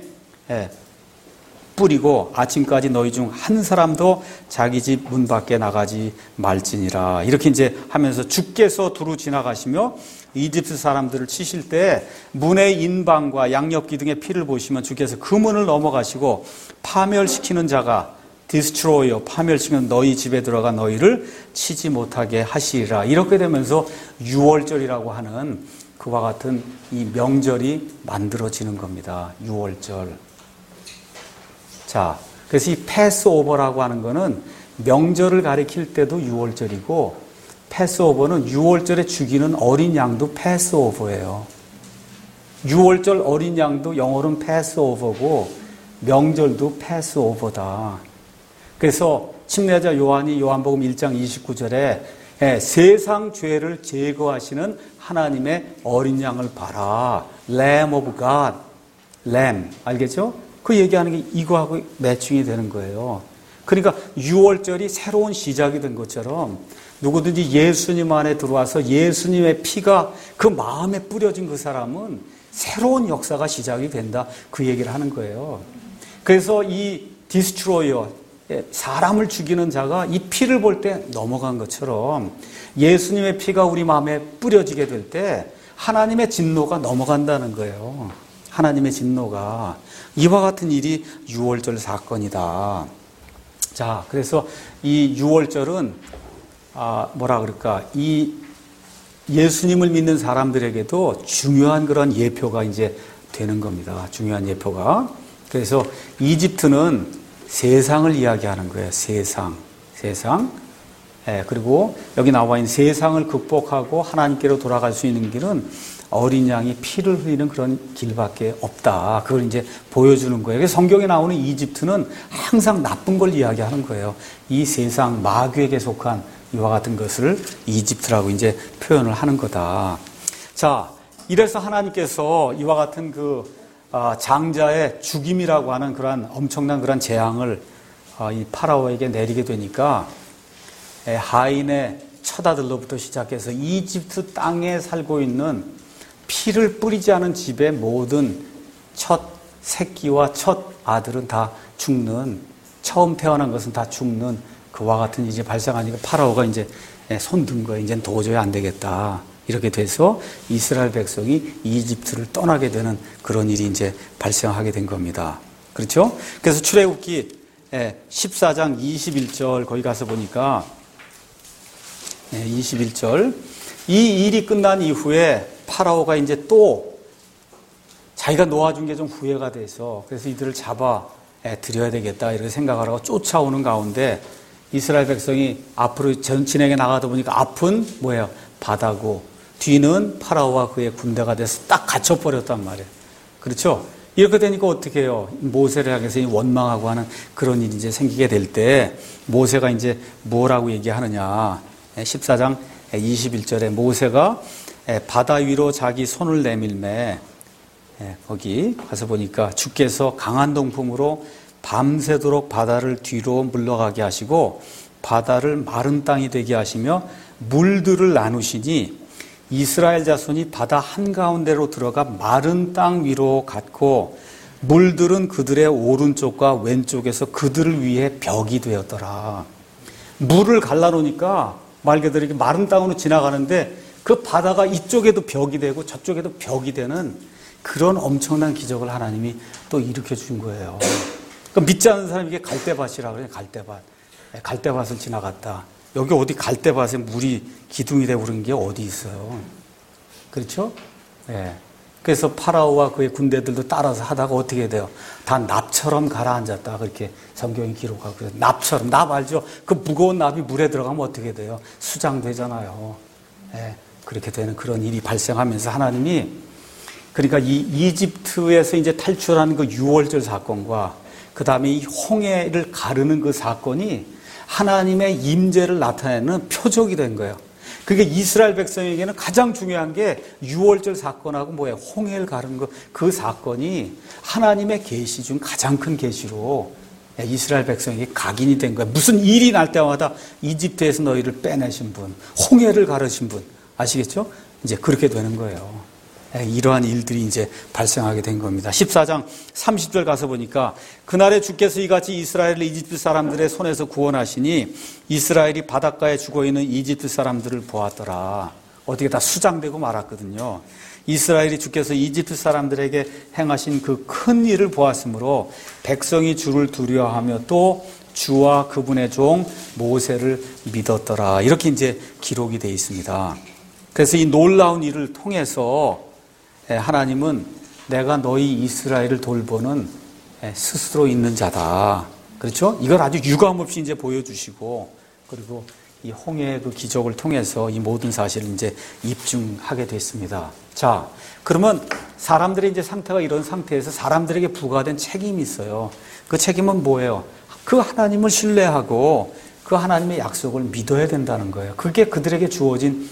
뿌리고 아침까지 너희 중 한 사람도 자기 집 문 밖에 나가지 말지니라. 이렇게 이제 하면서 주께서 두루 지나가시며 이집트 사람들을 치실 때 문의 인방과 양옆 기둥의 피를 보시면 주께서 그 문을 넘어가시고 파멸시키는 자가 디스트로이어 파멸시키는 너희 집에 들어가 너희를 치지 못하게 하시리라. 이렇게 되면서 유월절이라고 하는 그와 같은 이 명절이 만들어지는 겁니다. 유월절. 자, 그래서 이 패스오버라고 하는 거는 명절을 가리킬 때도 유월절이고 패스오버는 유월절에 죽이는 어린 양도 패스오버예요. 유월절 어린 양도 영어로는 패스오버고 명절도 패스오버다. 그래서 침례자 요한이 요한복음 일 장 이십구 절에 예, 세상 죄를 제거하시는 하나님의 어린 양을 봐라. Lamb of God. Lamb. 알겠죠? 그 얘기하는 게 이거하고 매칭이 되는 거예요. 그러니까 유월절이 새로운 시작이 된 것처럼 누구든지 예수님 안에 들어와서 예수님의 피가 그 마음에 뿌려진 그 사람은 새로운 역사가 시작이 된다. 그 얘기를 하는 거예요. 그래서 이 디스트로이어, 사람을 죽이는 자가 이 피를 볼 때 넘어간 것처럼 예수님의 피가 우리 마음에 뿌려지게 될 때 하나님의 진노가 넘어간다는 거예요. 하나님의 진노가. 이와 같은 일이 유월절 사건이다. 자, 그래서 이 유월절은 아, 뭐라 그럴까? 이 예수님을 믿는 사람들에게도 중요한 그런 예표가 이제 되는 겁니다. 중요한 예표가. 그래서 이집트는 세상을 이야기하는 거예요. 세상. 세상. 예, 그리고 여기 나와 있는 세상을 극복하고 하나님께로 돌아갈 수 있는 길은 어린 양이 피를 흘리는 그런 길밖에 없다. 그걸 이제 보여주는 거예요. 그래서 성경에 나오는 이집트는 항상 나쁜 걸 이야기하는 거예요. 이 세상 마귀에게 속한 이와 같은 것을 이집트라고 이제 표현을 하는 거다. 자, 이래서 하나님께서 이와 같은 그 장자의 죽임이라고 하는 그런 엄청난 그런 재앙을 이 파라오에게 내리게 되니까 하인의 처자들로부터 시작해서 이집트 땅에 살고 있는 피를 뿌리지 않은 집의 모든 첫 새끼와 첫 아들은 다 죽는, 처음 태어난 것은 다 죽는 그와 같은 일이 발생하니까 파라오가 이제 손든 거예요. 이제는 도저히 안 되겠다. 이렇게 돼서 이스라엘 백성이 이집트를 떠나게 되는 그런 일이 이제 발생하게 된 겁니다. 그렇죠? 그래서 출애굽기 십사 장 이십일 절 거기 가서 보니까 이십일 절 이 일이 끝난 이후에 파라오가 이제 또 자기가 놓아준 게 좀 후회가 돼서 그래서 이들을 잡아 드려야 되겠다 이렇게 생각을 하고 쫓아오는 가운데 이스라엘 백성이 앞으로 전진에게 나가다 보니까 앞은 뭐예요? 바다고 뒤는 파라오와 그의 군대가 돼서 딱 갇혀버렸단 말이에요. 그렇죠? 이렇게 되니까 어떻게 해요? 모세를 향해서 원망하고 하는 그런 일이 이제 생기게 될 때 모세가 이제 뭐라고 얘기하느냐. 십사 장 이십일 절에 모세가 바다 위로 자기 손을 내밀매 거기 가서 보니까 주께서 강한 동풍으로 밤새도록 바다를 뒤로 물러가게 하시고 바다를 마른 땅이 되게 하시며 물들을 나누시니 이스라엘 자손이 바다 한가운데로 들어가 마른 땅 위로 갔고 물들은 그들의 오른쪽과 왼쪽에서 그들을 위해 벽이 되었더라. 물을 갈라놓으니까 말 그대로 이렇게 마른 땅으로 지나가는데 그 바다가 이쪽에도 벽이 되고 저쪽에도 벽이 되는 그런 엄청난 기적을 하나님이 또 일으켜 준 거예요. 그러니까 믿지 않는 사람에게 갈대밭이라고 그래요. 갈대밭. 갈대밭을 지나갔다. 여기 어디 갈대밭에 물이 기둥이 되고 그런 게 어디 있어요. 그렇죠? 예. 그래서 파라오와 그의 군대들도 따라서 하다가 어떻게 돼요? 다 납처럼 가라앉았다. 그렇게 성경이 기록하고. 납처럼. 납 알죠? 그 무거운 납이 물에 들어가면 어떻게 돼요? 수장되잖아요. 예. 그렇게 되는 그런 일이 발생하면서 하나님이 그러니까 이 이집트에서 이제 탈출하는 그 유월절 사건과 그 다음에 이 홍해를 가르는 그 사건이 하나님의 임재를 나타내는 표적이 된 거예요. 그게 이스라엘 백성에게는 가장 중요한 게 유월절 사건하고 뭐예요? 홍해를 가르는 거, 그 사건이 하나님의 계시 중 가장 큰 계시로 이스라엘 백성에게 각인이 된 거예요. 무슨 일이 날 때마다 이집트에서 너희를 빼내신 분, 홍해를 가르신 분, 아시겠죠? 이제 그렇게 되는 거예요. 이러한 일들이 이제 발생하게 된 겁니다. 십사 장 삼십 절 가서 보니까 그날에 주께서 이같이 이스라엘을 이집트 사람들의 손에서 구원하시니 이스라엘이 바닷가에 죽어있는 이집트 사람들을 보았더라. 어떻게 다 수장되고 말았거든요. 이스라엘이 주께서 이집트 사람들에게 행하신 그 큰 일을 보았으므로 백성이 주를 두려워하며 또 주와 그분의 종 모세를 믿었더라. 이렇게 이제 기록이 되어 있습니다. 그래서 이 놀라운 일을 통해서 하나님은 내가 너희 이스라엘을 돌보는 스스로 있는 자다. 그렇죠? 이걸 아주 유감없이 이제 보여주시고, 그리고 이 홍해의 그 기적을 통해서 이 모든 사실을 이제 입증하게 됐습니다. 자, 그러면 사람들의 이제 상태가 이런 상태에서 사람들에게 부과된 책임이 있어요. 그 책임은 뭐예요? 그 하나님을 신뢰하고 그 하나님의 약속을 믿어야 된다는 거예요. 그게 그들에게 주어진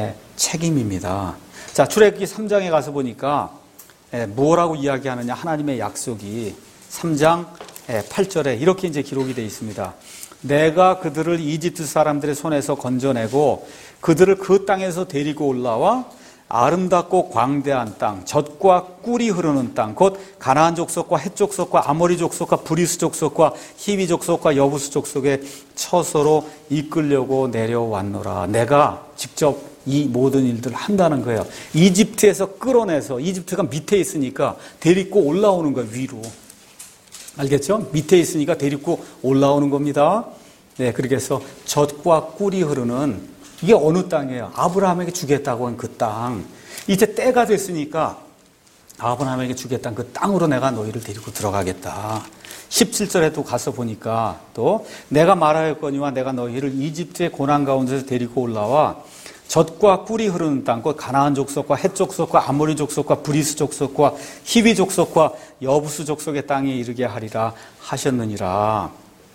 책임입니다. 자, 출애굽기 삼 장에 가서 보니까 뭐라고 이야기하느냐, 하나님의 약속이 삼 장 팔 절에 이렇게 이제 기록이 되어 있습니다. 내가 그들을 이집트 사람들의 손에서 건져내고 그들을 그 땅에서 데리고 올라와 아름답고 광대한 땅, 젖과 꿀이 흐르는 땅, 곧 가나안 족속과 헷 족속과 아모리 족속과 브리스 족속과 히비 족속과 여부스 족속의 처소로 이끌려고 내려왔노라. 내가 직접 이 모든 일들을 한다는 거예요. 이집트에서 끌어내서, 이집트가 밑에 있으니까 데리고 올라오는 거예요, 위로. 알겠죠? 밑에 있으니까 데리고 올라오는 겁니다. 네, 그렇게 해서 젖과 꿀이 흐르는, 이게 어느 땅이에요? 아브라함에게 주겠다고 한 그 땅. 이제 때가 됐으니까 아브라함에게 주겠다는 그 땅으로 내가 너희를 데리고 들어가겠다. 십칠 절에도 가서 보니까 또 내가 말하였거니와 내가 너희를 이집트의 고난 가운데서 데리고 올라와 젖과 꿀이 흐르는 땅, 곧 가나안 족속과 헷 족속과 아모리 족속과 브리스 족속과 히비 족속과 여부스 족속의 땅에 이르게 하리라 하셨느니라.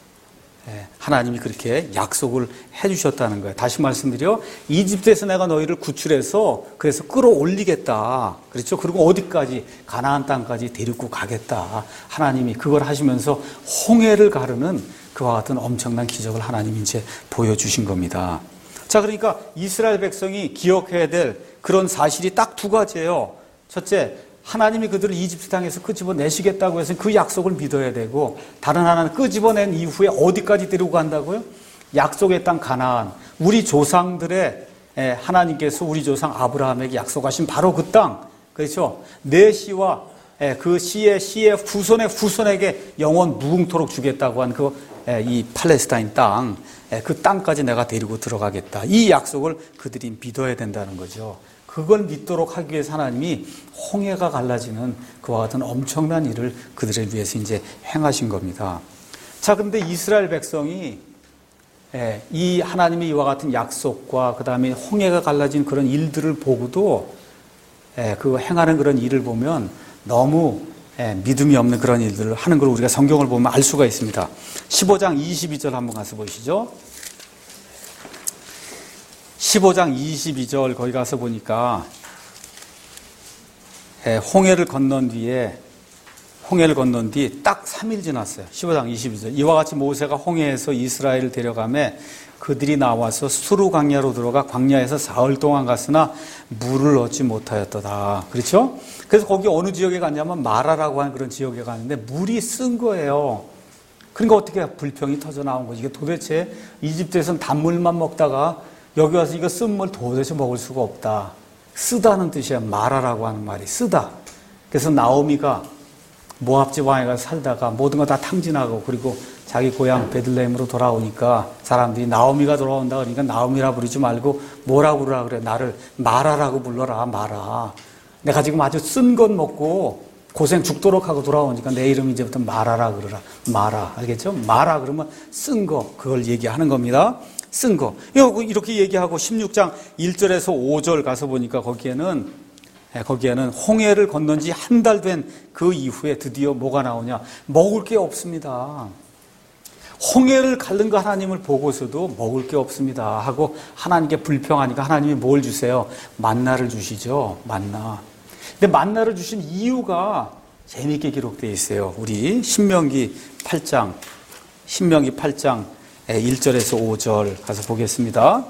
하나님이 그렇게 약속을 해주셨다는 거예요. 다시 말씀드려, 이집트에서 내가 너희를 구출해서 그래서 끌어올리겠다. 그렇죠? 그리고 어디까지? 가나안 땅까지 데리고 가겠다. 하나님이 그걸 하시면서 홍해를 가르는 그와 같은 엄청난 기적을 하나님이 이제 보여주신 겁니다. 자, 그러니까 이스라엘 백성이 기억해야 될 그런 사실이 딱 두 가지예요. 첫째, 하나님이 그들을 이집트 땅에서 끄집어내시겠다고 해서 그 약속을 믿어야 되고, 다른 하나는 끄집어낸 이후에 어디까지 데리고 간다고요? 약속의 땅 가나안, 우리 조상들의 하나님께서 우리 조상 아브라함에게 약속하신 바로 그 땅, 그렇죠? 내 씨와 그 씨의 씨의 후손의 후손에게 영원 무궁토록 주겠다고 한 그 이 팔레스타인 땅, 그 땅까지 내가 데리고 들어가겠다. 이 약속을 그들이 믿어야 된다는 거죠. 그걸 믿도록 하기 위해서 하나님이 홍해가 갈라지는 그와 같은 엄청난 일을 그들을 위해서 이제 행하신 겁니다. 자, 그런데 이스라엘 백성이 이 하나님의 이와 같은 약속과 그 다음에 홍해가 갈라진 그런 일들을 보고도 그 행하는 그런 일을 보면 너무 믿음이 없는 그런 일들을 하는 걸 우리가 성경을 보면 알 수가 있습니다. 십오 장 이십이 절 한번 가서 보시죠. 십오 장 이십이 절 거기 가서 보니까 홍해를 건넌 뒤에 홍해를 건넌 뒤 딱 삼 일 지났어요. 십오 장 이십이 절. 이와 같이 모세가 홍해에서 이스라엘을 데려가매 그들이 나와서 수르 광야로 들어가 광야에서 사흘 동안 갔으나 물을 얻지 못하였도다. 그렇죠? 그래서 거기 어느 지역에 갔냐면 마라라고 하는 그런 지역에 갔는데 물이 쓴 거예요. 그러니까 어떻게 불평이 터져 나온 거지. 이게 도대체 이집트에서는 단물만 먹다가 여기 와서 이거 쓴 물 도대체 먹을 수가 없다. 쓰다는 뜻이야. 마라라고 하는 말이 쓰다. 그래서 나오미가 모압집 왕에 가서 살다가 모든 거 다 탕진하고 그리고 자기 고향 베들레헴으로 돌아오니까 사람들이 나오미가 돌아온다 그러니까 나오미라 부르지 말고 뭐라 부르라 그래. 나를 마라라고 불러라. 마라. 내가 지금 아주 쓴 것 먹고 고생 죽도록 하고 돌아오니까 내 이름 이제부터 마라라 그러라. 마라. 알겠죠? 마라 그러면 쓴 거 그걸 얘기하는 겁니다. 쓴 거. 이렇게 얘기하고 십육 장 일 절에서 오 절 가서 보니까 거기에는 거기에는 홍해를 건넌 지 한 달 된 그 이후에 드디어 뭐가 나오냐. 먹을 게 없습니다. 홍해를 가른 거 하나님을 보고서도 먹을 게 없습니다 하고 하나님께 불평하니까 하나님이 뭘 주세요? 만나를 주시죠. 만나. 근데 만나를 주신 이유가 재미있게 기록되어 있어요. 우리 신명기 팔 장 신명기 팔 장 일 절에서 오 절 가서 보겠습니다.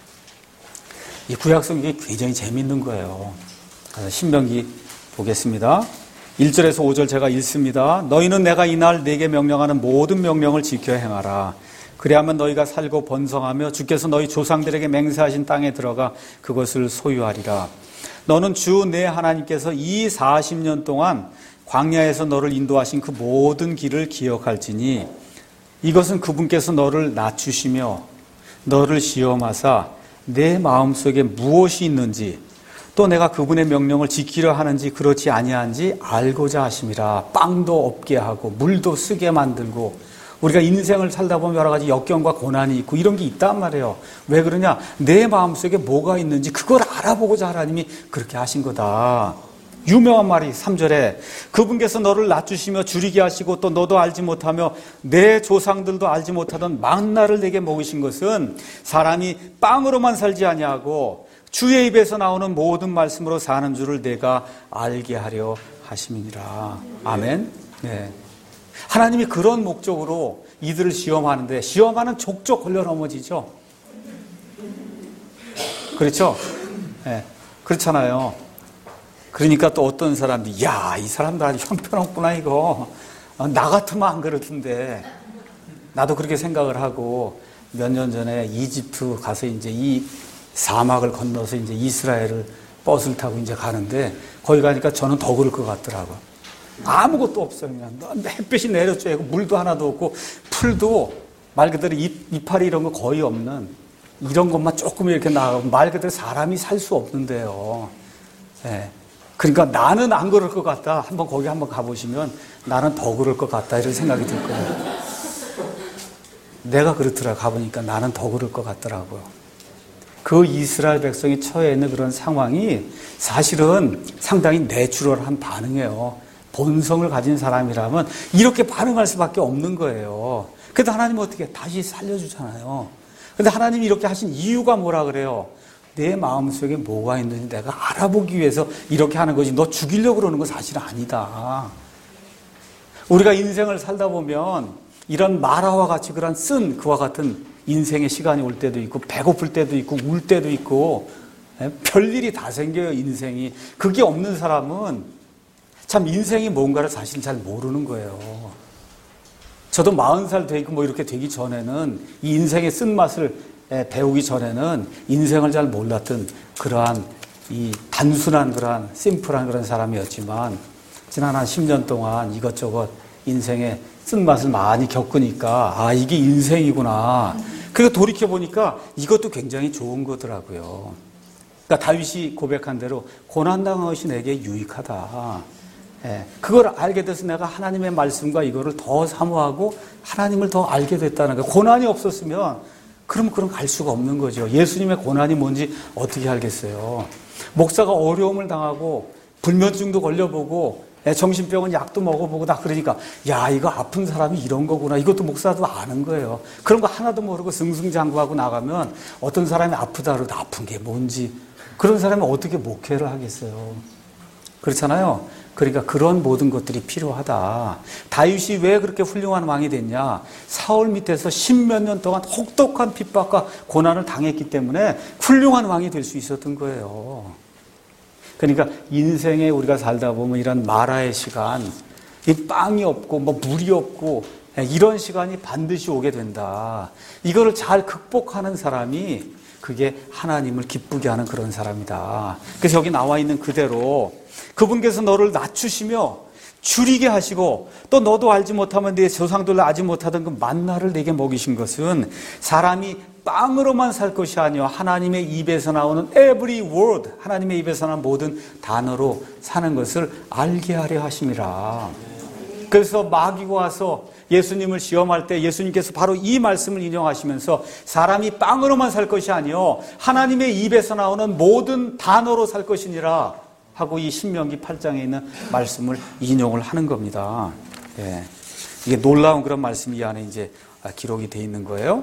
이 구약성경이 굉장히 재미있는 거예요. 신명기 보겠습니다. 일 절에서 오 절 제가 읽습니다. 너희는 내가 이날 네게 명령하는 모든 명령을 지켜 행하라. 그리하면 너희가 살고 번성하며 주께서 너희 조상들에게 맹세하신 땅에 들어가 그것을 소유하리라. 너는 주 내 하나님께서 이 사십 년 동안 광야에서 너를 인도하신 그 모든 길을 기억할지니 이것은 그분께서 너를 낮추시며 너를 시험하사 내 마음속에 무엇이 있는지 또 내가 그분의 명령을 지키려 하는지 그렇지 아니한지 알고자 하심이라. 빵도 없게 하고 물도 쓰게 만들고 우리가 인생을 살다 보면 여러 가지 역경과 고난이 있고 이런 게 있단 말이에요. 왜 그러냐? 내 마음속에 뭐가 있는지 그걸 알아보고자 하나님이 그렇게 하신 거다. 유명한 말이 삼 절에 그분께서 너를 낮추시며 줄이게 하시고 또 너도 알지 못하며 내 조상들도 알지 못하던 만나를 내게 먹이신 것은 사람이 빵으로만 살지 아니하고 주의 입에서 나오는 모든 말씀으로 사는 줄을 내가 알게 하려 하심이니라. 아멘. 네. 하나님이 그런 목적으로 이들을 시험하는데 시험하는 족족 걸려 넘어지죠. 그렇죠? 네. 그렇잖아요. 그러니까 또 어떤 사람들이 야, 이 사람들 아주 형편없구나 이거. 나 같으면 안 그렇던데. 나도 그렇게 생각을 하고 몇 년 전에 이집트 가서 이제 이 사막을 건너서 이제 이스라엘을 버스를 타고 이제 가는데 거기 가니까 저는 더 그럴 것 같더라고요. 아무것도 없어요. 그냥 햇빛이 내려쬐고 물도 하나도 없고 풀도 말 그대로 잎, 이파리 이런 거 거의 없는 이런 것만 조금 이렇게 나가고 말 그대로 사람이 살 수 없는데요. 네. 그러니까 나는 안 그럴 것 같다. 한번 거기 한번 가보시면 나는 더 그럴 것 같다 이런 생각이 들 거예요. 내가 그렇더라. 가보니까 나는 더 그럴 것 같더라고요. 그 이스라엘 백성이 처해 있는 그런 상황이 사실은 상당히 내추럴한 반응이에요. 본성을 가진 사람이라면 이렇게 반응할 수밖에 없는 거예요. 그래도 하나님은 어떻게 다시 살려주잖아요. 그런데 하나님이 이렇게 하신 이유가 뭐라 그래요? 내 마음속에 뭐가 있는지 내가 알아보기 위해서 이렇게 하는 거지 너 죽이려고 그러는 건 사실 아니다. 우리가 인생을 살다 보면 이런 마라와 같이 그런 쓴 그와 같은 인생의 시간이 올 때도 있고 배고플 때도 있고 울 때도 있고 별일이 다 생겨요. 인생이. 그게 없는 사람은 참 인생이 뭔가를 사실 잘 모르는 거예요. 저도 마흔 살 되고 뭐 이렇게 되기 전에는 이 인생의 쓴맛을 배우기 전에는 인생을 잘 몰랐던 그러한 이 단순한 그러한 심플한 그런 사람이었지만 지난 한 십 년 동안 이것저것 인생의 쓴맛을 많이 겪으니까 아 이게 인생이구나. 그래서 돌이켜보니까 이것도 굉장히 좋은 거더라고요. 그러니까 다윗이 고백한 대로 고난당한 것이 내게 유익하다. 예, 그걸 알게 돼서 내가 하나님의 말씀과 이거를 더 사모하고 하나님을 더 알게 됐다는 거예요. 고난이 없었으면 그럼 그럼 갈 수가 없는 거죠. 예수님의 고난이 뭔지 어떻게 알겠어요. 목사가 어려움을 당하고 불면증도 걸려보고 정신병은 약도 먹어보고 다 그러니까 야 이거 아픈 사람이 이런 거구나. 이것도 목사도 아는 거예요. 그런 거 하나도 모르고 승승장구하고 나가면 어떤 사람이 아프다 그러도 아픈 게 뭔지 그런 사람이 어떻게 목회를 하겠어요. 그렇잖아요. 그러니까 그런 모든 것들이 필요하다. 다윗이 왜 그렇게 훌륭한 왕이 됐냐. 사울 밑에서 십몇 년 동안 혹독한 핍박과 고난을 당했기 때문에 훌륭한 왕이 될 수 있었던 거예요. 그러니까 인생에 우리가 살다 보면 이런 마라의 시간, 이 빵이 없고 뭐 물이 없고 이런 시간이 반드시 오게 된다. 이거를 잘 극복하는 사람이 그게 하나님을 기쁘게 하는 그런 사람이다. 그래서 여기 나와 있는 그대로 그분께서 너를 낮추시며 줄이게 하시고 또 너도 알지 못하면 내 조상들로 알지 못하던 그 만나를 내게 먹이신 것은 사람이 빵으로만 살 것이 아니요 하나님의 입에서 나오는 every word, 하나님의 입에서 나오는 모든 단어로 사는 것을 알게 하려 하심이라. 그래서 마귀가 와서 예수님을 시험할 때 예수님께서 바로 이 말씀을 인용하시면서 사람이 빵으로만 살 것이 아니요 하나님의 입에서 나오는 모든 단어로 살 것이니라 하고 이 신명기 팔 장에 있는 말씀을 인용을 하는 겁니다. 예. 이게 놀라운 그런 말씀이 이 안에 이제 기록이 되어 있는 거예요.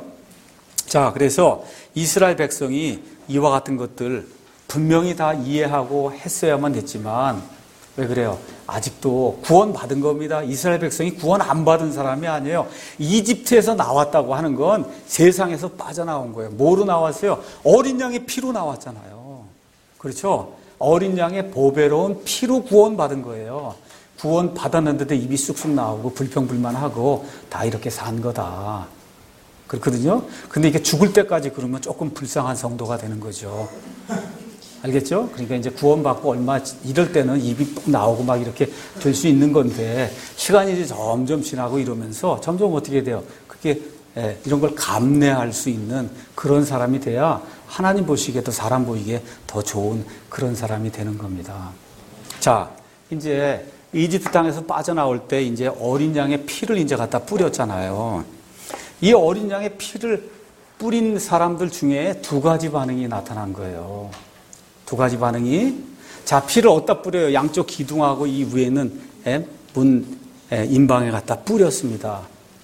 자, 그래서 이스라엘 백성이 이와 같은 것들 분명히 다 이해하고 했어야만 됐지만 왜 그래요? 아직도 구원 받은 겁니다. 이스라엘 백성이 구원 안 받은 사람이 아니에요. 이집트에서 나왔다고 하는 건 세상에서 빠져나온 거예요. 뭐로 나왔어요? 어린 양의 피로 나왔잖아요. 그렇죠? 어린 양의 보배로운 피로 구원 받은 거예요. 구원 받았는데도 입이 쑥쑥 나오고 불평불만하고 다 이렇게 산 거다. 그렇거든요. 근데 이게 죽을 때까지 그러면 조금 불쌍한 성도가 되는 거죠. 알겠죠? 그러니까 이제 구원받고 얼마 이럴 때는 입이 뚝 나오고 막 이렇게 될 수 있는 건데 시간이 이제 점점 지나고 이러면서 점점 어떻게 돼요? 그게 예, 이런 걸 감내할 수 있는 그런 사람이 돼야 하나님 보시기에도 사람 보이기에 더 좋은 그런 사람이 되는 겁니다. 자, 이제 이집트 땅에서 빠져나올 때 이제 어린 양의 피를 이제 갖다 뿌렸잖아요. 이 어린 양의 피를 뿌린 사람들 중에 두 가지 반응이 나타난 거예요. 두 가지 반응이. 자, 피를 어디다 뿌려요? 양쪽 기둥하고 이 위에는 문 임방에 갖다 뿌렸습니다.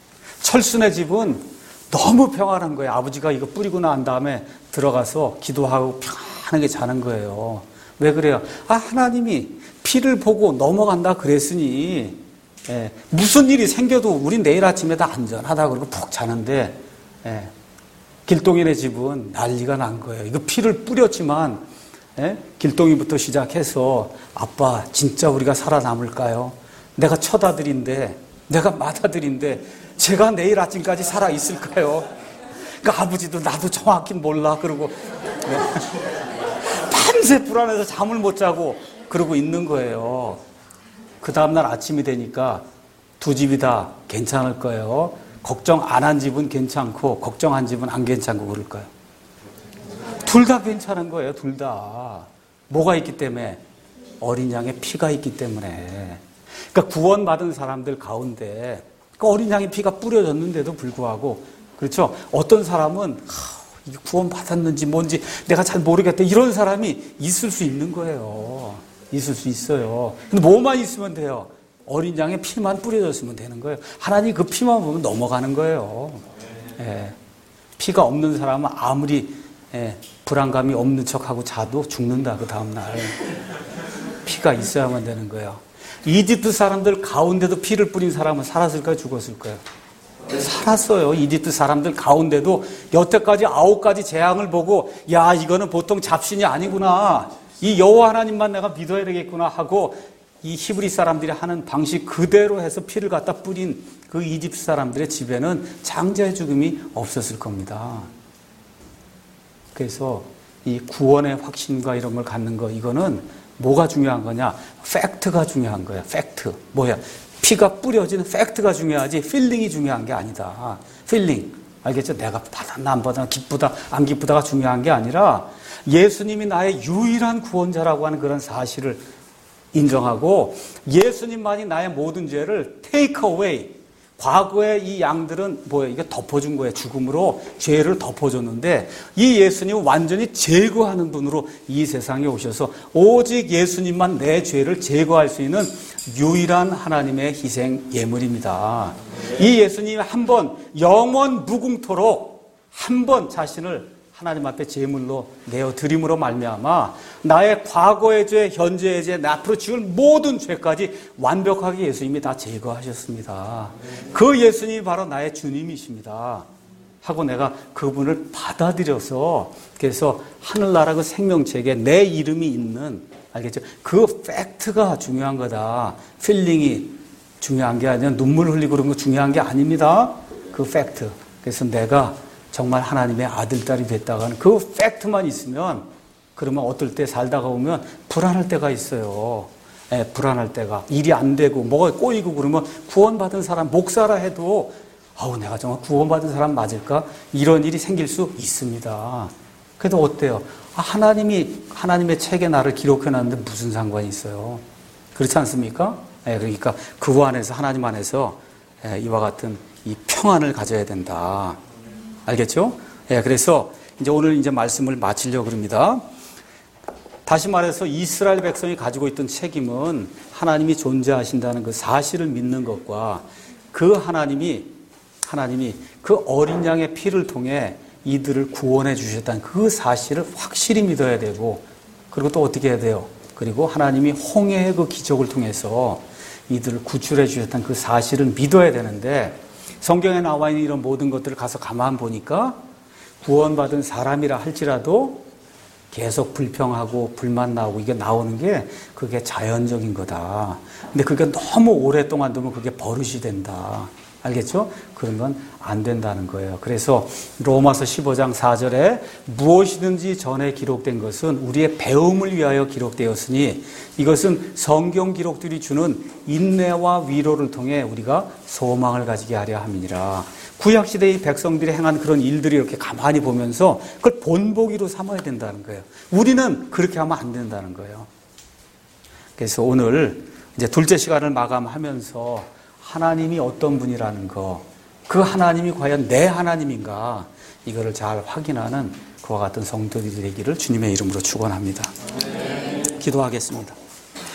철순의 집은 너무 평안한 거예요. 아버지가 이거 뿌리고 난 다음에 들어가서 기도하고 평안하게 자는 거예요. 왜 그래요? 아, 하나님이 피를 보고 넘어간다 그랬으니 예, 무슨 일이 생겨도 우린 내일 아침에 다 안전하다 그러고 푹 자는데 예, 길동이네 집은 난리가 난 거예요. 이거 피를 뿌렸지만 예, 길동이부터 시작해서 아빠 진짜 우리가 살아남을까요? 내가 처다들인데 내가 맏아들인데 제가 내일 아침까지 살아있을까요? 그러니까 아버지도 나도 정확히 몰라 그러고 네. 밤새 불안해서 잠을 못 자고 그러고 있는 거예요. 그 다음날 아침이 되니까 두 집이 다 괜찮을 거예요. 걱정 안 한 집은 괜찮고 걱정한 집은 안 괜찮고 그럴 거예요. 둘 다 괜찮은 거예요. 둘 다. 뭐가 있기 때문에? 어린 양의 피가 있기 때문에. 그러니까 구원받은 사람들 가운데 그 어린 양의 피가 뿌려졌는데도 불구하고 그렇죠. 어떤 사람은 하, 구원 받았는지 뭔지 내가 잘 모르겠다 이런 사람이 있을 수 있는 거예요. 있을 수 있어요. 근데 뭐만 있으면 돼요? 어린 양의 피만 뿌려졌으면 되는 거예요. 하나님 그 피만 보면 넘어가는 거예요. 예. 피가 없는 사람은 아무리 예, 불안감이 없는 척하고 자도 죽는다 그 다음날. 피가 있어야만 되는 거예요. 이집트 사람들 가운데도 피를 뿌린 사람은 살았을까요? 죽었을까요? 살았어요. 이집트 사람들 가운데도 여태까지 아홉 가지 재앙을 보고 야 이거는 보통 잡신이 아니구나. 이 여호와 하나님만 내가 믿어야 되겠구나 하고 이 히브리 사람들이 하는 방식 그대로 해서 피를 갖다 뿌린 그 이집트 사람들의 집에는 장자의 죽음이 없었을 겁니다. 그래서 이 구원의 확신과 이런 걸 갖는 거 이거는 뭐가 중요한 거냐? 팩트가 중요한 거야. 팩트. 뭐야? 피가 뿌려진 팩트가 중요하지 필링이 중요한 게 아니다. 필링. 알겠죠? 내가 받았나 안 받았나 기쁘다 안 기쁘다가 중요한 게 아니라 예수님이 나의 유일한 구원자라고 하는 그런 사실을 인정하고 예수님만이 나의 모든 죄를 take away 과거에 이 양들은 뭐예요? 이게 덮어준 거예요. 죽음으로 죄를 덮어줬는데 이 예수님은 완전히 제거하는 분으로 이 세상에 오셔서 오직 예수님만 내 죄를 제거할 수 있는 유일한 하나님의 희생 예물입니다. 이 예수님이 한 번 영원 무궁토록 한 번 자신을 하나님 앞에 제물로 내어 드림으로 말미암아 나의 과거의 죄, 현재의 죄, 앞으로 지을 모든 죄까지 완벽하게 예수님이 다 제거하셨습니다. 그 예수님이 바로 나의 주님이십니다. 하고 내가 그분을 받아들여서 그래서 하늘나라 그 생명책에 내 이름이 있는, 알겠죠? 그 팩트가 중요한 거다. 필링이 중요한 게 아니라 눈물 흘리고 그런 거 중요한 게 아닙니다. 그 팩트. 그래서 내가 정말 하나님의 아들, 딸이 됐다고 하는 그 팩트만 있으면 그러면 어떨 때 살다가 보면 불안할 때가 있어요. 예, 불안할 때가. 일이 안 되고 뭐가 꼬이고 그러면 구원받은 사람, 목사라 해도 아우 내가 정말 구원받은 사람 맞을까? 이런 일이 생길 수 있습니다. 그래도 어때요? 아, 하나님이 하나님의 책에 나를 기록해놨는데 무슨 상관이 있어요? 그렇지 않습니까? 예, 그러니까 그 안에서 하나님 안에서 예, 이와 같은 이 평안을 가져야 된다. 알겠죠? 예, 그래서 이제 오늘 이제 말씀을 마치려고 합니다. 다시 말해서 이스라엘 백성이 가지고 있던 책임은 하나님이 존재하신다는 그 사실을 믿는 것과 그 하나님이, 하나님이 그 어린 양의 피를 통해 이들을 구원해 주셨다는 그 사실을 확실히 믿어야 되고, 그리고 또 어떻게 해야 돼요? 그리고 하나님이 홍해의 그 기적을 통해서 이들을 구출해 주셨다는 그 사실을 믿어야 되는데, 성경에 나와 있는 이런 모든 것들을 가서 가만 보니까 구원받은 사람이라 할지라도 계속 불평하고 불만 나오고 이게 나오는 게 그게 자연적인 거다. 근데 그게 너무 오랫동안 두면 그게 버릇이 된다. 알겠죠? 그런 건 안 된다는 거예요. 그래서 로마서 십오 장 사 절에 무엇이든지 전에 기록된 것은 우리의 배움을 위하여 기록되었으니 이것은 성경 기록들이 주는 인내와 위로를 통해 우리가 소망을 가지게 하려 함이니라. 구약시대의 백성들이 행한 그런 일들이 이렇게 가만히 보면서 그걸 본보기로 삼아야 된다는 거예요. 우리는 그렇게 하면 안 된다는 거예요. 그래서 오늘 이제 둘째 시간을 마감하면서 하나님이 어떤 분이라는 거, 그 하나님이 과연 내 하나님인가, 이거를 잘 확인하는 그와 같은 성도들이 되기를 주님의 이름으로 축원합니다. 기도하겠습니다.